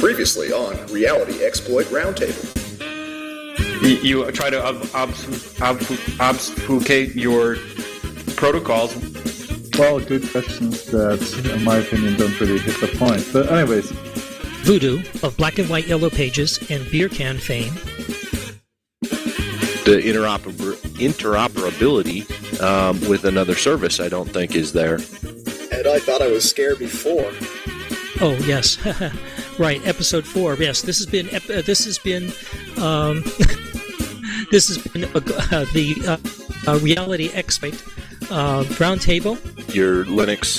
Previously on Reality Exploit Roundtable. You try to obfuscate your protocols. Well, good questions that, in my opinion, don't really hit the point. But anyways. Voodoo of Black and White Yellow Pages and Beer Can fame. The interoperability with another service, I don't think, is there. And I thought I was scared before. Oh yes, right. Episode 4. Yes, this has been the Reality Exploit Roundtable. Your Linux,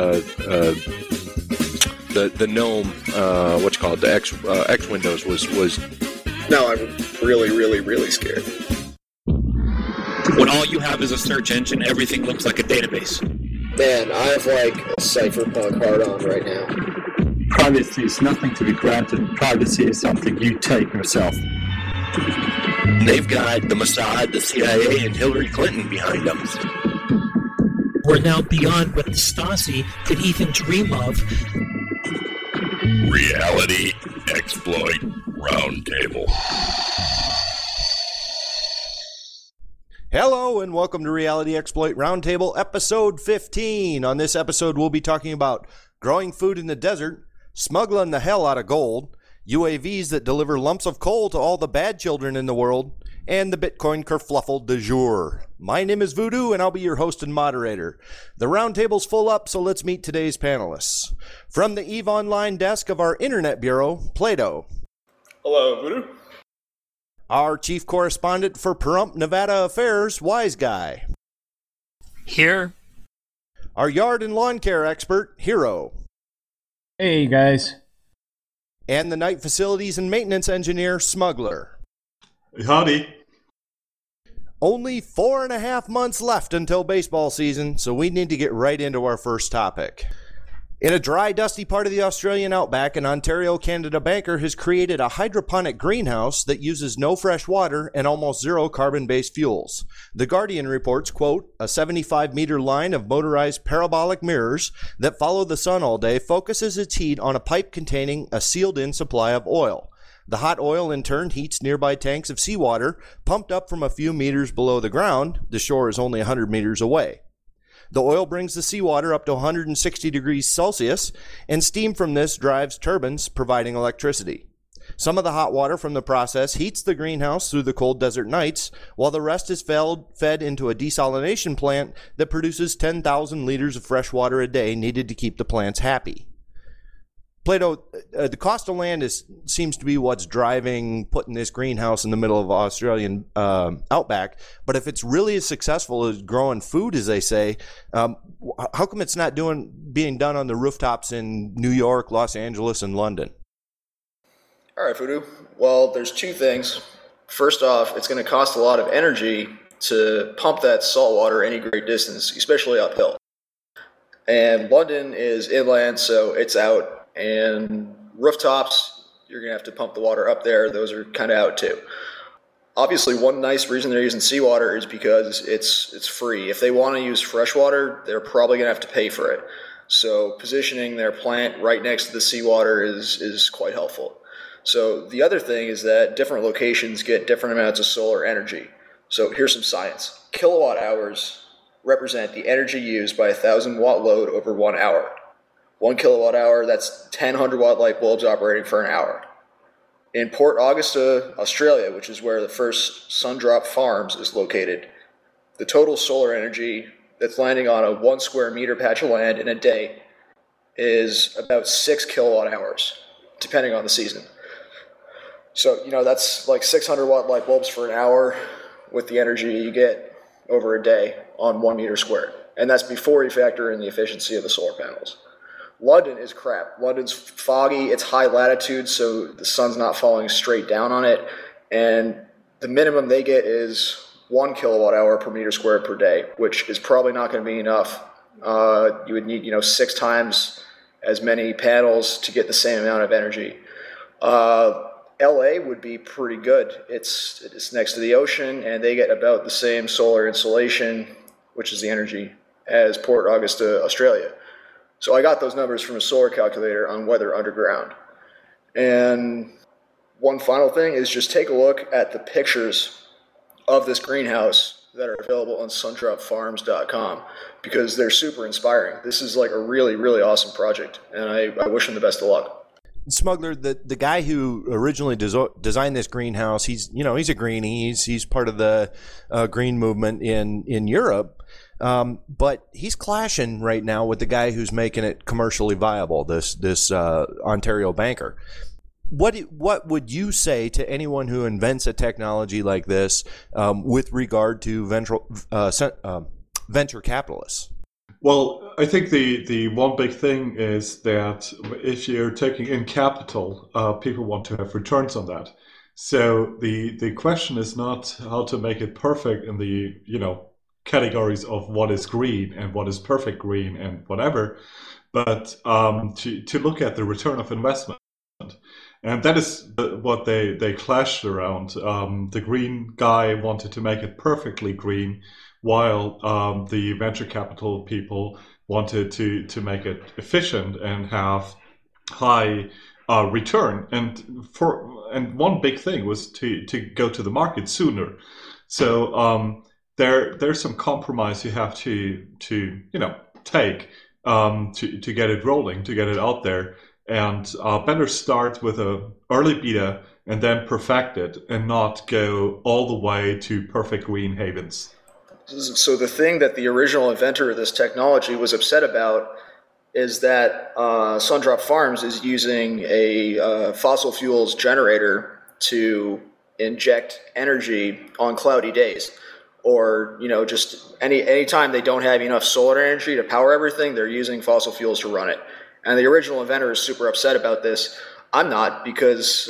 the GNOME, what you call it, the X Windows was. Now I'm really scared. When all you have is a search engine, everything looks like a database. Man, I have like a cypherpunk hard on right now. Privacy is nothing to be granted. Privacy is something you take yourself. They've got the Mossad, the CIA, and Hillary Clinton behind them. We're now beyond what the Stasi could even dream of. Reality Exploit Roundtable. Hello and welcome to Reality Exploit Roundtable, episode 15. On this episode, we'll be talking about growing food in the desert, smuggling the hell out of gold, UAVs that deliver lumps of coal to all the bad children in the world, and the Bitcoin kerfluffle du jour. My name is Voodoo, and I'll be your host and moderator. The roundtable's full up, so let's meet today's panelists. From the EVE Online desk of our Internet Bureau, Plato. Hello, Voodoo. Our chief correspondent for Pahrump, Nevada Affairs, Wise Guy. Here. Our yard and lawn care expert, Hero. Hey, guys. And the night facilities and maintenance engineer, Smuggler. Howdy. Only 4.5 months left until baseball season, so we need to get right into our first topic. In a dry, dusty part of the Australian outback, an Ontario, Canada banker has created a hydroponic greenhouse that uses no fresh water and almost zero carbon-based fuels. The Guardian reports, quote, a 75-meter line of motorized parabolic mirrors that follow the sun all day focuses its heat on a pipe containing a sealed-in supply of oil. The hot oil in turn heats nearby tanks of seawater pumped up from a few meters below the ground. The shore is only 100 meters away. The oil brings the seawater up to 160 degrees Celsius, and steam from this drives turbines, providing electricity. Some of the hot water from the process heats the greenhouse through the cold desert nights, while the rest is fed into a desalination plant that produces 10,000 liters of fresh water a day needed to keep the plants happy. Plato, the cost of land seems to be what's driving putting this greenhouse in the middle of Australian outback. But if it's really as successful as growing food, as they say, how come it's not being done on the rooftops in New York, Los Angeles, and London? All right, Voodoo. Well, there's two things. First off, it's going to cost a lot of energy to pump that salt water any great distance, especially uphill. And London is inland, so it's out. And rooftops, you're going to have to pump the water up there. Those are kind of out too. Obviously, one nice reason they're using seawater is because it's free. If they want to use fresh water, they're probably going to have to pay for it. So positioning their plant right next to the seawater is quite helpful. So the other thing is that different locations get different amounts of solar energy. So here's some science. Kilowatt hours represent the energy used by a 1,000-watt load over 1 hour. 1 kilowatt hour, that's 10 100-watt light bulbs operating for an hour. In Port Augusta, Australia, which is where the first Sundrop Farms is located, the total solar energy that's landing on a 1 square meter patch of land in a day is about 6 kilowatt hours, depending on the season. So, that's like 600-watt light bulbs for an hour with the energy you get over a day on 1 meter squared. And that's before you factor in the efficiency of the solar panels. London is crap. London's foggy, it's high latitude, so the sun's not falling straight down on it, and the minimum they get is 1 kilowatt hour per meter squared per day, which is probably not going to be enough. You would need, 6 times as many panels to get the same amount of energy. LA would be pretty good. It's next to the ocean, and they get about the same solar insolation, which is the energy, as Port Augusta, Australia. So I got those numbers from a solar calculator on Weather Underground. And one final thing is just take a look at the pictures of this greenhouse that are available on sundropfarms.com because they're super inspiring. This is like a really, really awesome project, and I wish them the best of luck. Smuggler, the guy who originally designed this greenhouse, he's a greenie. He's part of the green movement in Europe, but he's clashing right now with the guy who's making it commercially viable. This Ontario banker. What would you say to anyone who invents a technology like this with regard to venture capitalists? Well, I think the one big thing is that if you're taking in capital, people want to have returns on that. So the question is not how to make it perfect in the categories of what is green and what is perfect green and whatever, but to look at the return of investment. And that is what they clashed around. The green guy wanted to make it perfectly green, while the venture capital people wanted to make it efficient and have high return. And one big thing was to go to the market sooner. So there's some compromise you have to take to get it rolling, to get it out there. And better start with an early beta and then perfect it and not go all the way to perfect green havens. So the thing that the original inventor of this technology was upset about is that Sundrop Farms is using a fossil fuels generator to inject energy on cloudy days. Or, just any time they don't have enough solar energy to power everything, they're using fossil fuels to run it. And the original inventor is super upset about this. I'm not, because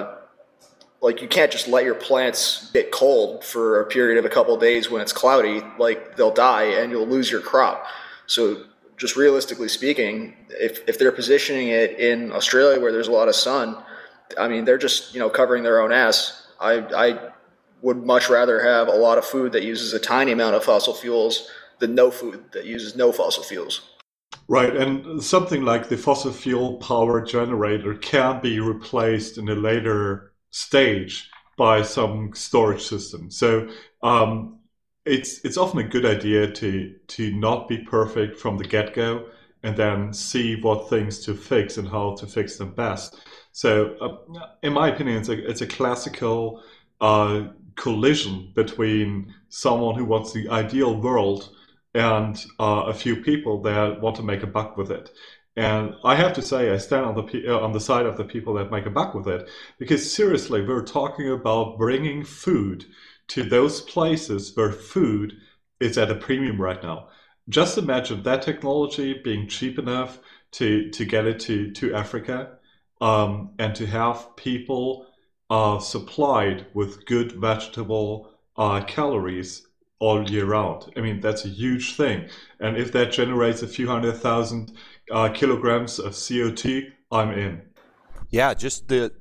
you can't just let your plants get cold for a period of a couple of days when it's cloudy. Like, they'll die and you'll lose your crop. So just realistically speaking, if they're positioning it in Australia where there's a lot of sun, I mean, they're just covering their own ass. I would much rather have a lot of food that uses a tiny amount of fossil fuels than no food that uses no fossil fuels. Right, and something like the fossil fuel power generator can be replaced in a later stage by some storage system. So it's often a good idea to not be perfect from the get-go and then see what things to fix and how to fix them best. So in my opinion, it's a classical collision between someone who wants the ideal world and a few people that want to make a buck with it. And I have to say, I stand on the side of the people that make a buck with it, because seriously, we're talking about bringing food to those places where food is at a premium right now. Just imagine that technology being cheap enough to get it to Africa, and to have people supplied with good vegetable calories all year round. I mean, that's a huge thing. And if that generates a few 100,000 kilograms of CO2, I'm in. Yeah, just the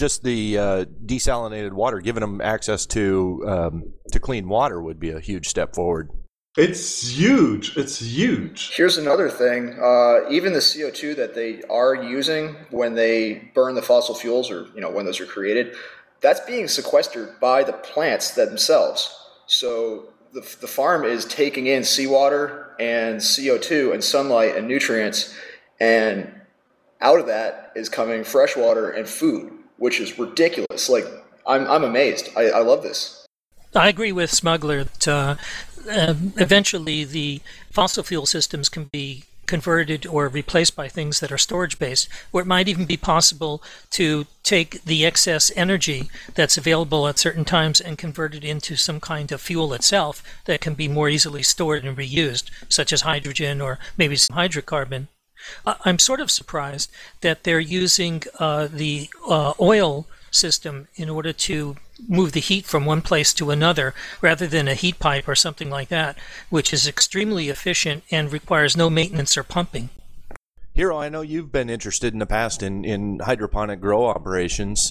desalinated water, giving them access to clean water would be a huge step forward. It's huge. It's huge. Here's another thing. Even the CO2 that they are using when they burn the fossil fuels, or when those are created, that's being sequestered by the plants themselves. So the farm is taking in seawater and CO2 and sunlight and nutrients, and out of that is coming fresh water and food, which is ridiculous. Like, I'm amazed. I love this. I agree with Smuggler that eventually the fossil fuel systems can be converted or replaced by things that are storage-based, or it might even be possible to take the excess energy that's available at certain times and convert it into some kind of fuel itself that can be more easily stored and reused, such as hydrogen or maybe some hydrocarbon. I'm sort of surprised that they're using the oil system in order to move the heat from one place to another rather than a heat pipe or something like that, which is extremely efficient and requires no maintenance or pumping. Hero, I know you've been interested in the past in hydroponic grow operations,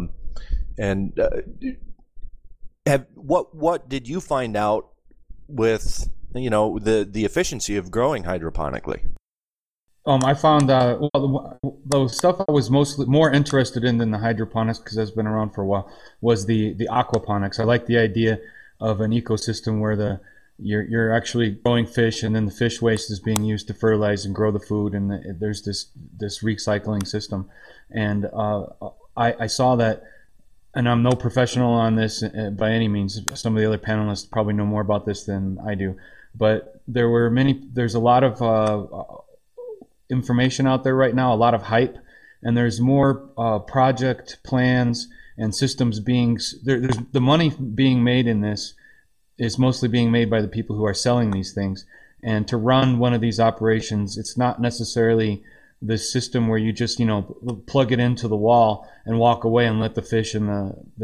and what did you find out with the efficiency of growing hydroponically? I found the stuff I was mostly more interested in than the hydroponics, because that's been around for a while, was the aquaponics. I like the idea of an ecosystem where you're actually growing fish, and then the fish waste is being used to fertilize and grow the food, and there's this recycling system. And I saw that, and I'm no professional on this by any means. Some of the other panelists probably know more about this than I do, but there's a lot of information out there right now, a lot of hype, and there's more project plans and systems there's the money being made in this is mostly being made by the people who are selling these things. And to run one of these operations, it's not necessarily this system where you just plug it into the wall and walk away and let the fish and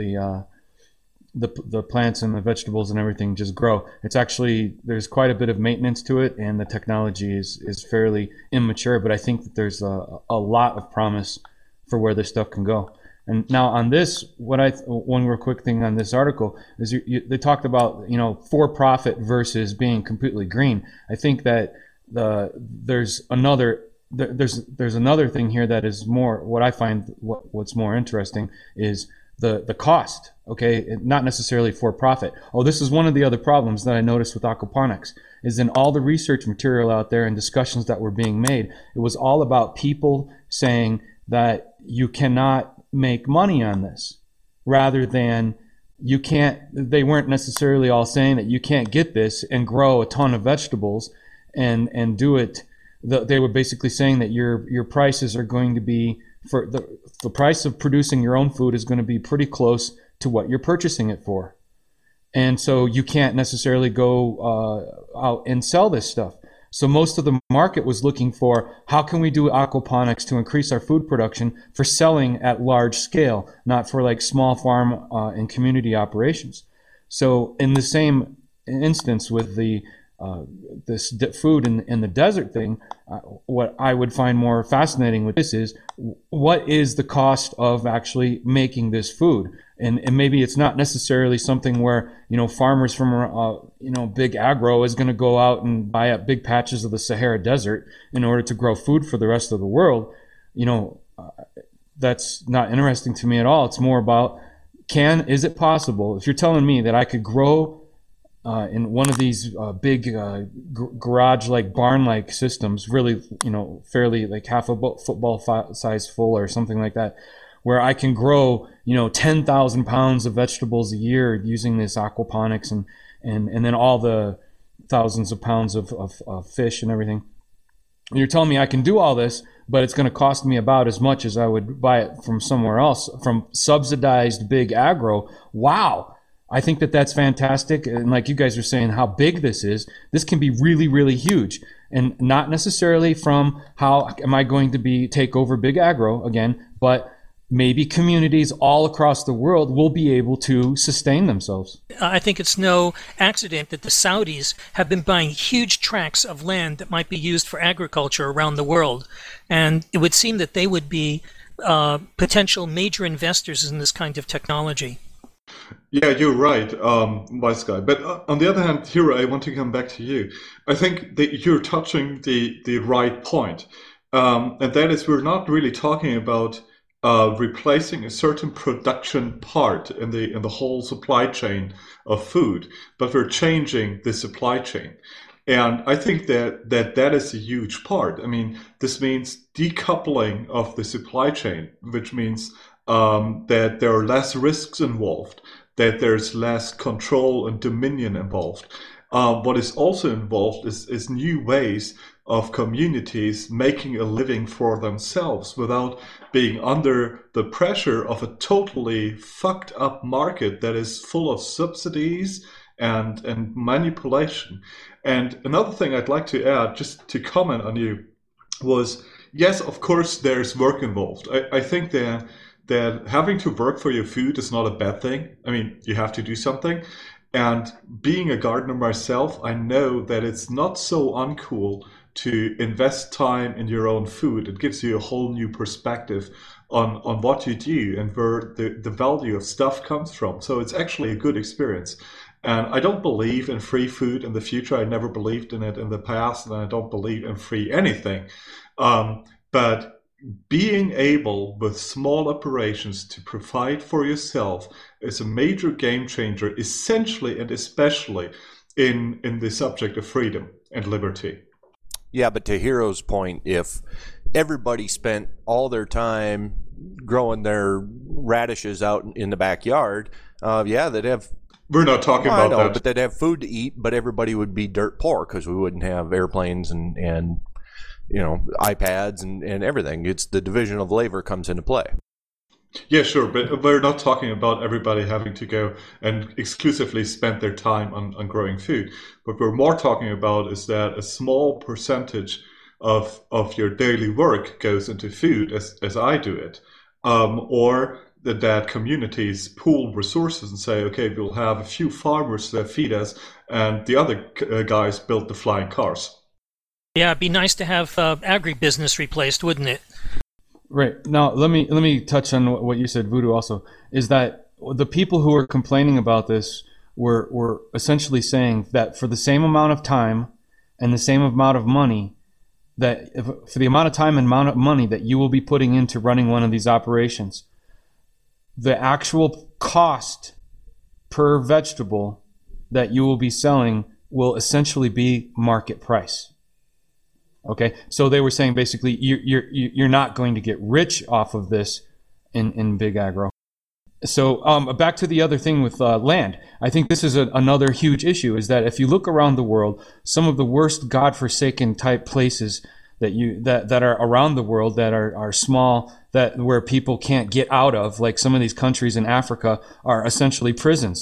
the plants and the vegetables and everything just grow. It's actually, there's quite a bit of maintenance to it, and the technology is fairly immature, but I think that there's a lot of promise for where this stuff can go. And now on this, one real quick thing on this article is they talked about for profit versus being completely green. I think that there's another thing here that is more, what I find what's more interesting is the cost. Okay, not necessarily for profit. Oh, this is one of the other problems that I noticed with aquaponics, is in all the research material out there and discussions that were being made, it was all about people saying that you cannot make money on this, rather than they weren't necessarily all saying that you can't get this and grow a ton of vegetables and do it. They were basically saying that your prices are going to be, for the price of producing your own food is going to be pretty close to what you're purchasing it for. And so you can't necessarily go out and sell this stuff. So most of the market was looking for, how can we do aquaponics to increase our food production for selling at large scale, not for like small farm and community operations. So in the same instance with this food in the desert thing, what I would find more fascinating with this is, what is the cost of actually making this food? And maybe it's not necessarily something where farmers from big agro is going to go out and buy up big patches of the Sahara Desert in order to grow food for the rest of the world. That's not interesting to me at all. It's more about, is it possible, if you're telling me that I could grow in one of these big garage-like, barn-like systems, really, fairly like half a football size full or something like that, where I can grow, 10,000 pounds of vegetables a year using this aquaponics and then all the thousands of pounds of fish and everything. And you're telling me I can do all this, but it's going to cost me about as much as I would buy it from somewhere else, from subsidized big agro. Wow. I think that's fantastic. And like you guys are saying, how big this can be really, really huge. And not necessarily from how am I going to take over big agro again, but maybe communities all across the world will be able to sustain themselves. I think it's no accident that the Saudis have been buying huge tracts of land that might be used for agriculture around the world. And it would seem that they would be potential major investors in this kind of technology. Yeah, you're right, wise guy. But on the other hand, Hiro, I want to come back to you. I think that you're touching the right point. And that is, we're not really talking about replacing a certain production part in the whole supply chain of food, but we're changing the supply chain. And I think that is a huge part. I mean, this means decoupling of the supply chain, which means that there are less risks involved, that there's less control and dominion involved. What is also involved is new ways of communities making a living for themselves without being under the pressure of a totally fucked up market that is full of subsidies and manipulation. And another thing I'd like to add, just to comment on you, was, yes, of course, there's work involved. I think that having to work for your food is not a bad thing. I mean, you have to do something. And being a gardener myself, I know that it's not so uncool to invest time in your own food. It gives you a whole new perspective on what you do and where the value of stuff comes from. So it's actually a good experience. And I don't believe in free food in the future. I never believed in it in the past, and I don't believe in free anything. But being able with small operations to provide for yourself is a major game changer, essentially and especially in the subject of freedom and liberty. Yeah, but to Hero's point, if everybody spent all their time growing their radishes out in the backyard, they'd have. We're not talking about that. But they'd have food to eat, but everybody would be dirt poor because we wouldn't have airplanes and iPads and everything. It's the division of labor comes into play. Yeah, sure, but we're not talking about everybody having to go and exclusively spend their time on growing food. What we're more talking about is that a small percentage of your daily work goes into food, as I do it, or that communities pool resources and say, okay, we'll have a few farmers that feed us, and the other guys build the flying cars. Yeah, it'd be nice to have agribusiness replaced, wouldn't it? Right. Now, let me touch on what you said, Voodoo, also, is that the people who are complaining about this were essentially saying that for the same amount of time and the same amount of money, for the amount of time and amount of money that you will be putting into running one of these operations, the actual cost per vegetable that you will be selling will essentially be market price. Okay, so they were saying basically you're not going to get rich off of this in big agro. So back to the other thing with land. I think this is another huge issue, is that if you look around the world, some of the worst godforsaken type places that are around the world that are small, where people can't get out of, like some of these countries in Africa, are essentially prisons.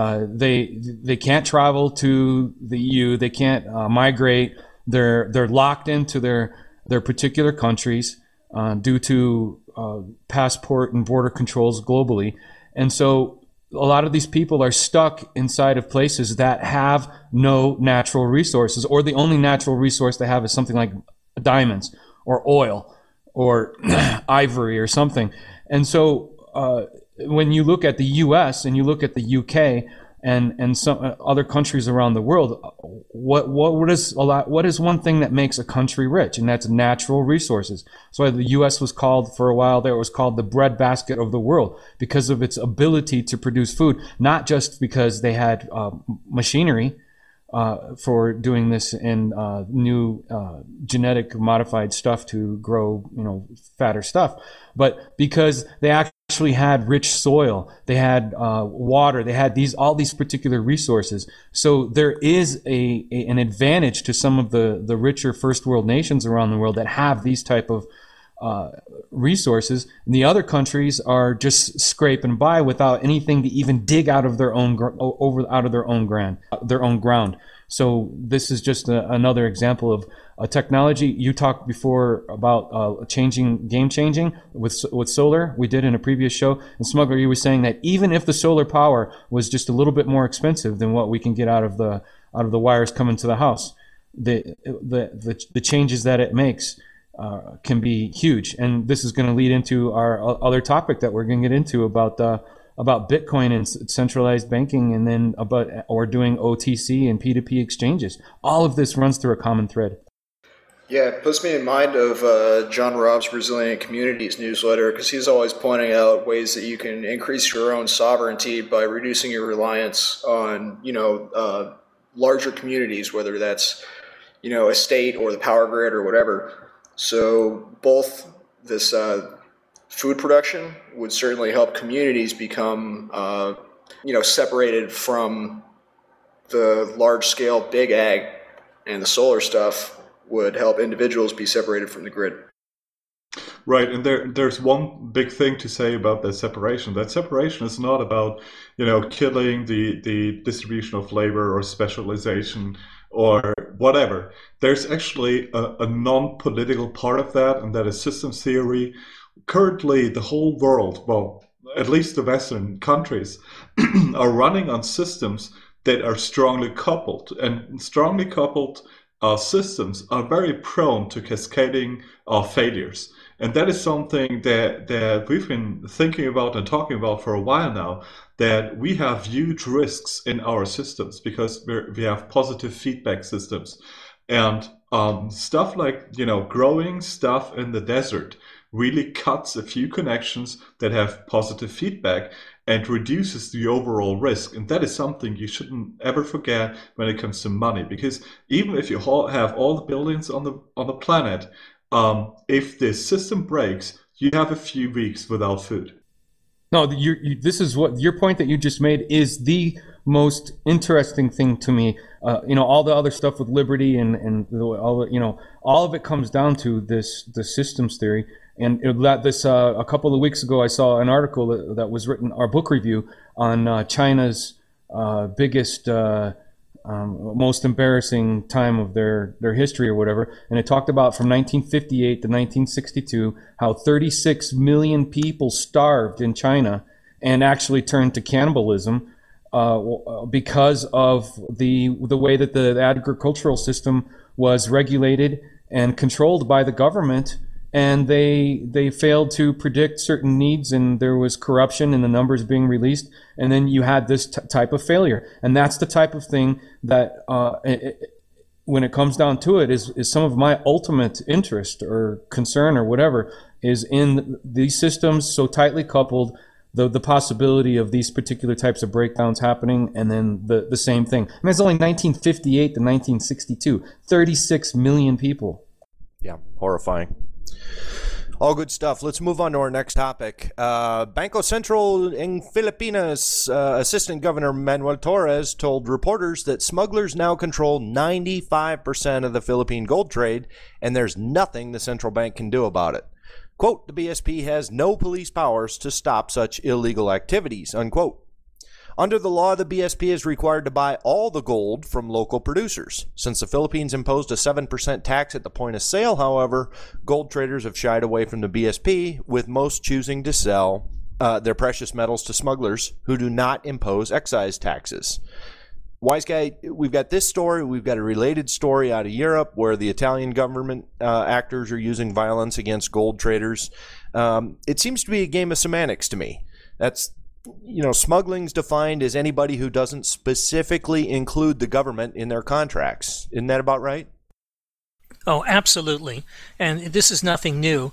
They can't travel to the EU. They can't migrate. They're locked into their particular countries due to passport and border controls globally. And so a lot of these people are stuck inside of places that have no natural resources, or the only natural resource they have is something like diamonds or oil or ivory or something. And so when you look at the US and you look at the UK and some other countries around the world, what is one thing that makes a country rich? And that's natural resources. So the US was called, for a while there, it was called the breadbasket of the world, because of its ability to produce food, not just because they had machinery for doing this and new genetic modified stuff to grow, fatter stuff, but because they actually had rich soil, they had water, they had all these particular resources. So there is an advantage to some of the richer first world nations around the world that have these type of resources. And the other countries are just scraping by without anything to even dig out of their own ground. So this is just another example of a technology. You talked before about game changing with solar. We did in a previous show. And Smuggler, you were saying that even if the solar power was just a little bit more expensive than what we can get out of the wires coming to the house, the changes that it makes can be huge. And this is going to lead into our other topic that we're going to get into about Bitcoin and centralized banking, and then or doing OTC and P2P exchanges. All of this runs through a common thread. Yeah, it puts me in mind of John Robb's Resilient Communities newsletter, because he's always pointing out ways that you can increase your own sovereignty by reducing your reliance on, larger communities, whether that's, a state or the power grid or whatever. So both this food production would certainly help communities become, separated from the large-scale big ag, and the solar stuff would help individuals be separated from the grid. Right, and there's one big thing to say about that separation. That separation is not about, killing the distribution of labor or specialization or whatever. There's actually a non-political part of that, and that is systems theory. Currently, the whole world, well, at least the Western countries, are running on systems that are strongly coupled, and strongly coupled systems are very prone to cascading failures. And that is something that we've been thinking about and talking about for a while now, that we have huge risks in our systems because we have positive feedback systems. And Stuff like, growing stuff in the desert really cuts a few connections that have positive feedback and reduces the overall risk. And that is something you shouldn't ever forget when it comes to money, because even if you have all the billions on the planet, if the system breaks, you have a few weeks without food. No, this is what your point that you just made is the most interesting thing to me. All the other stuff with liberty and all of it comes down to the systems theory. And a couple of weeks ago, I saw an article that was written, our book review on China's biggest, most embarrassing time of their history or whatever. And it talked about from 1958 to 1962, how 36 million people starved in China and actually turned to cannibalism because of the way that the agricultural system was regulated and controlled by the government. And they failed to predict certain needs, and there was corruption in the numbers being released, and then you had this type of failure. And that's the type of thing that, when it comes down to it, is some of my ultimate interest or concern or whatever is in these systems so tightly coupled, the possibility of these particular types of breakdowns happening, and then the same thing. And it's only 1958 to 1962, 36 million people. Yeah, horrifying. All good stuff. Let's move on to our next topic. Bangko Sentral in Filipinas, Assistant Governor Manuel Torres told reporters that smugglers now control 95% of the Philippine gold trade, and there's nothing the central bank can do about it. Quote, the BSP has no police powers to stop such illegal activities, unquote. Under the law, the BSP is required to buy all the gold from local producers. Since the Philippines imposed a 7% tax at the point of sale, however, gold traders have shied away from the BSP, with most choosing to sell their precious metals to smugglers who do not impose excise taxes. Wise Guy, we've got this story. We've got a related story out of Europe where the Italian government actors are using violence against gold traders. It seems to be a game of semantics to me. That's smuggling's defined as anybody who doesn't specifically include the government in their contracts. Isn't that about right? Oh, absolutely. And this is nothing new.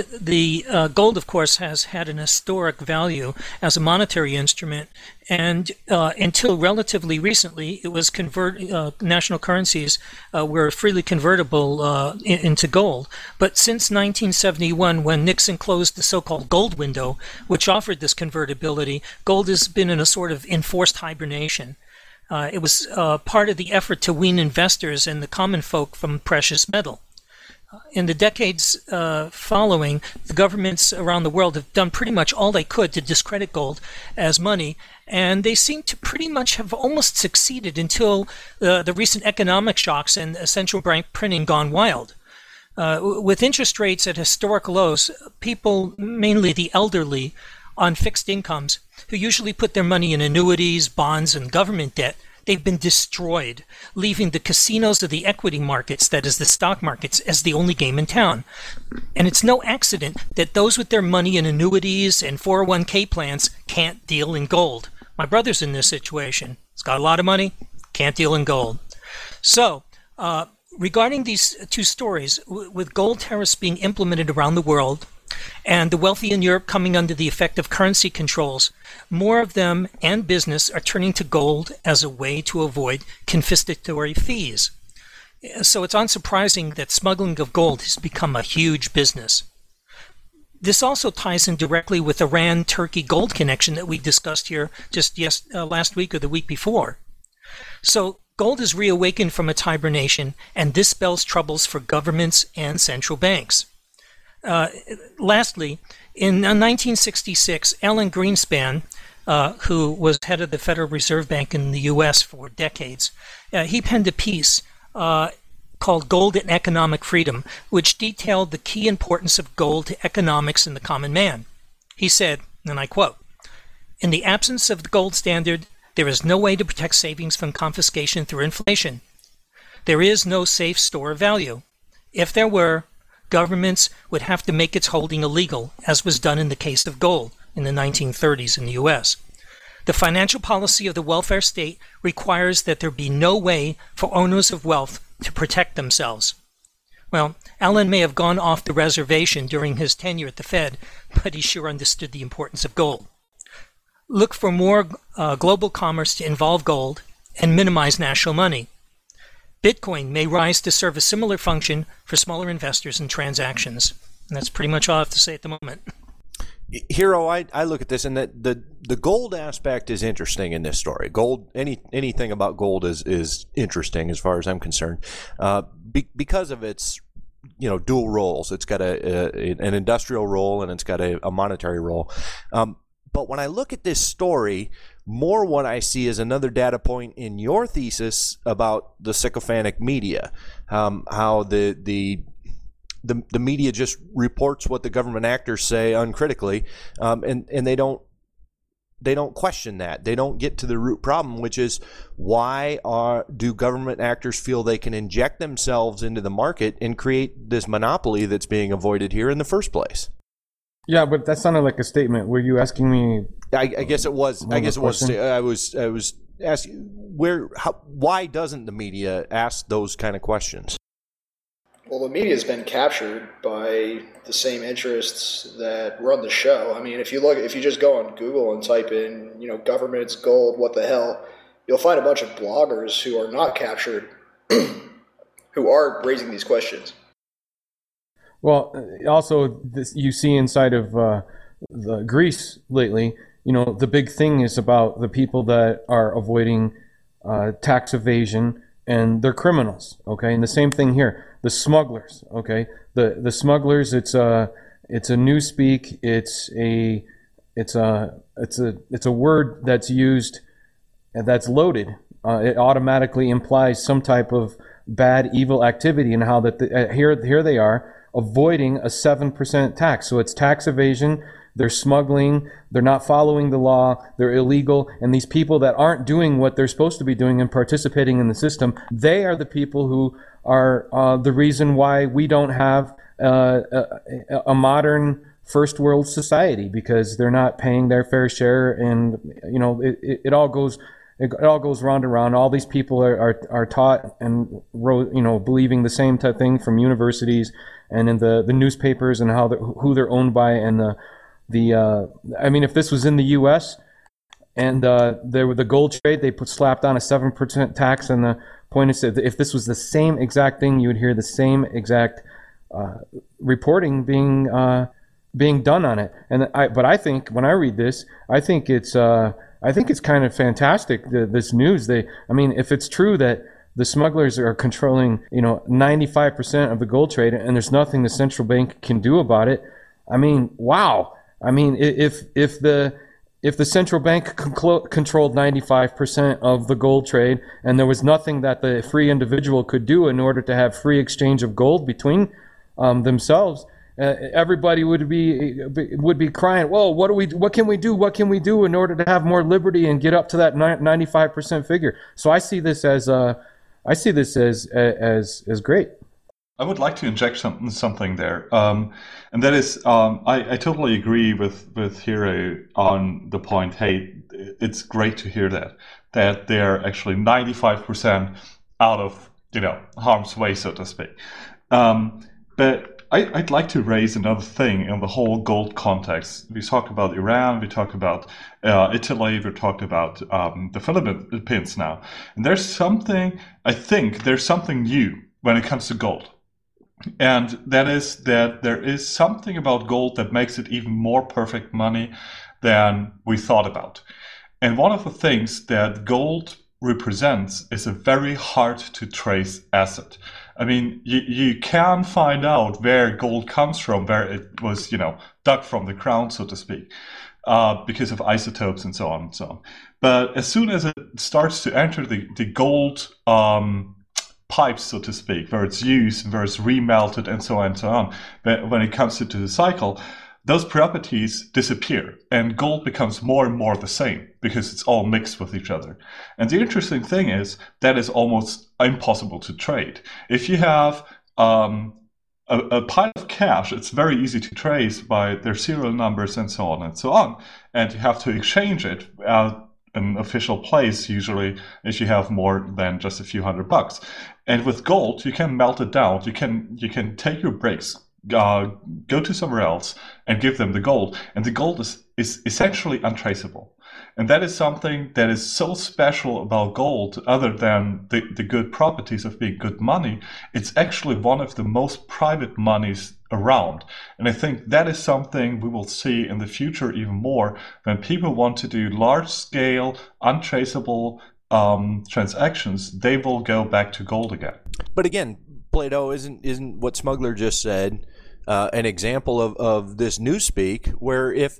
The gold, of course, has had an historic value as a monetary instrument. And until relatively recently, it was national currencies were freely convertible into gold. But since 1971, when Nixon closed the so-called gold window, which offered this convertibility, gold has been in a sort of enforced hibernation. It was part of the effort to wean investors and the common folk from precious metal. In the decades following, the governments around the world have done pretty much all they could to discredit gold as money, and they seem to pretty much have almost succeeded until the recent economic shocks and central bank printing gone wild. With interest rates at historic lows, people, mainly the elderly, on fixed incomes, who usually put their money in annuities, bonds, and government debt, they've been destroyed, leaving the casinos of the equity markets, that is the stock markets, as the only game in town. And it's no accident that those with their money in annuities and 401k plans can't deal in gold. My brother's in this situation. He's got a lot of money, can't deal in gold. So, regarding these two stories, with gold tariffs being implemented around the world, and the wealthy in Europe coming under the effect of currency controls, more of them and business are turning to gold as a way to avoid confiscatory fees. So it's unsurprising that smuggling of gold has become a huge business. This also ties in directly with Iran-Turkey gold connection that we discussed here just last week or the week before. So gold is reawakened from its hibernation, and this spells troubles for governments and central banks. Lastly, in 1966, Alan Greenspan, who was head of the Federal Reserve Bank in the U.S. for decades, he penned a piece called Gold and Economic Freedom, which detailed the key importance of gold to economics and the common man. He said, and I quote, "In the absence of the gold standard, there is no way to protect savings from confiscation through inflation. There is no safe store of value. If there were, governments would have to make its holding illegal, as was done in the case of gold in the 1930s in the U.S. The financial policy of the welfare state requires that there be no way for owners of wealth to protect themselves." Well, Allen may have gone off the reservation during his tenure at the Fed, but he sure understood the importance of gold. Look for more global commerce to involve gold and minimize national money. Bitcoin may rise to serve a similar function for smaller investors and transactions. And that's pretty much all I have to say at the moment. Hero, I look at this, and the gold aspect is interesting in this story. Gold, anything about gold is interesting as far as I'm concerned, because of its dual roles. It's got an industrial role and it's got a monetary role. But when I look at this story, more what I see is another data point in your thesis about the sycophantic media, how the media just reports what the government actors say uncritically, and they don't question that. They don't get to the root problem, which is why do government actors feel they can inject themselves into the market and create this monopoly that's being avoided here in the first place? Yeah, but that sounded like a statement. Were you asking me? I guess it was. I guess it was. I was asking why doesn't the media ask those kind of questions? Well, the media has been captured by the same interests that run the show. I mean, if you just go on Google and type in, government's gold, what the hell, you'll find a bunch of bloggers who are not captured, who are raising these questions. Well, also you see inside of the Greece lately, the big thing is about the people that are avoiding tax evasion, and they're criminals. Okay, and the same thing here. The smugglers. Okay, the smugglers. It's a newspeak. It's a word that's used, that's loaded. It automatically implies some type of bad, evil activity, and how that here they are avoiding a 7% tax. So it's tax evasion. They're smuggling. They're not following the law. They're illegal. And these people that aren't doing what they're supposed to be doing and participating in the system, they are the people who are the reason why we don't have a modern first world society, because they're not paying their fair share. And it all goes round and round. All these people are taught and believing the same type of thing from universities and in the newspapers, and who they're owned by. And I mean, if this was in the U.S. and there were the gold trade, they slapped on a 7% tax, and the point is that if this was the same exact thing, you would hear the same exact reporting being done on it. But I think when I read this, I think it's kind of fantastic, this news. If it's true that the smugglers are controlling 95% of the gold trade, and there's nothing the central bank can do about it, I mean, wow. I mean, if the central bank controlled 95% of the gold trade, and there was nothing that the free individual could do in order to have free exchange of gold between themselves, everybody would be crying, well, what can we do in order to have more liberty and get up to that 95% figure? So I see this as great. I would like to inject something there, and that is, I totally agree with Hiro on the point. Hey, it's great to hear that they're actually 95% out of harm's way, so to speak. But I'd like to raise another thing in the whole gold context. We talked about Iran, we talked about Italy, we talked about the Philippines now, and I think there's something new when it comes to gold. And that is that there is something about gold that makes it even more perfect money than we thought about. And one of the things that gold represents is a very hard to trace asset. I mean, you can find out where gold comes from, where it was, dug from the ground, so to speak, because of isotopes and so on and so on. But as soon as it starts to enter the gold pipes, so to speak, where it's used, where it's remelted, and so on and so on, when it comes into the cycle, those properties disappear, and gold becomes more and more the same because it's all mixed with each other. And the interesting thing is that is almost impossible to trade. If you have a pile of cash, it's very easy to trace by their serial numbers and so on and so on, and you have to exchange it at an official place, usually, if you have more than just a few $100. And with gold, you can melt it down. You can take your bricks, go to somewhere else, and give them the gold. And the gold is essentially untraceable. And that is something that is so special about gold, other than the good properties of being good money. It's actually one of the most private monies around. And I think that is something we will see in the future even more, when people want to do large-scale, untraceable transactions, they will go back to gold again. But again, Plato, isn't what Smugler just said an example of this newspeak, where if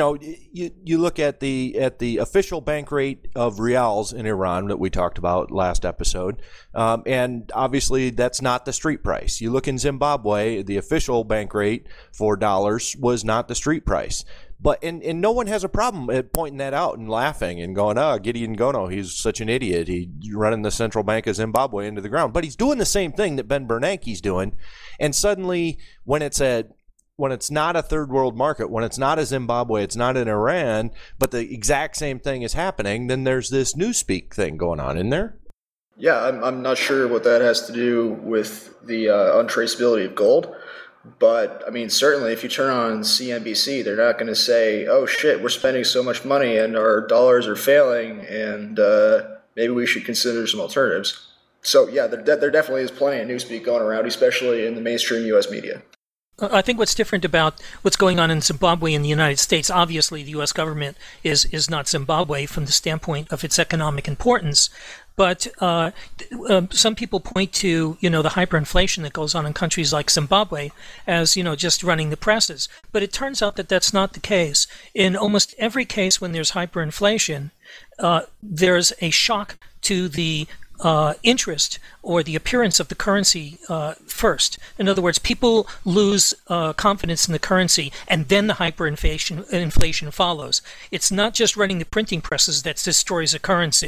you look at the official bank rate of reals in Iran that we talked about last episode, and obviously that's not the street price. You look in Zimbabwe, the official bank rate for dollars was not the street price. But and no one has a problem at pointing that out and laughing and going, Gideon Gono, he's such an idiot. He's running the central bank of Zimbabwe into the ground. But he's doing the same thing that Ben Bernanke's doing. And suddenly, when it's not a third world market, when it's not a Zimbabwe, it's not in Iran, but the exact same thing is happening, then there's this newspeak thing going on in there. Yeah, I'm not sure what that has to do with the untraceability of gold. But, I mean, certainly if you turn on CNBC, they're not going to say, oh, shit, we're spending so much money and our dollars are failing and maybe we should consider some alternatives. So, yeah, there definitely is plenty of newspeak going around, especially in the mainstream U.S. media. I think what's different about what's going on in Zimbabwe and the United States, obviously the U.S. government is not Zimbabwe from the standpoint of its economic importance. But some people point to, the hyperinflation that goes on in countries like Zimbabwe as, just running the presses. But it turns out that that's not the case. In almost every case when there's hyperinflation, there's a shock to the interest or the appearance of the currency first. In other words, people lose confidence in the currency, and then the hyperinflation follows. It's not just running the printing presses that destroys a currency.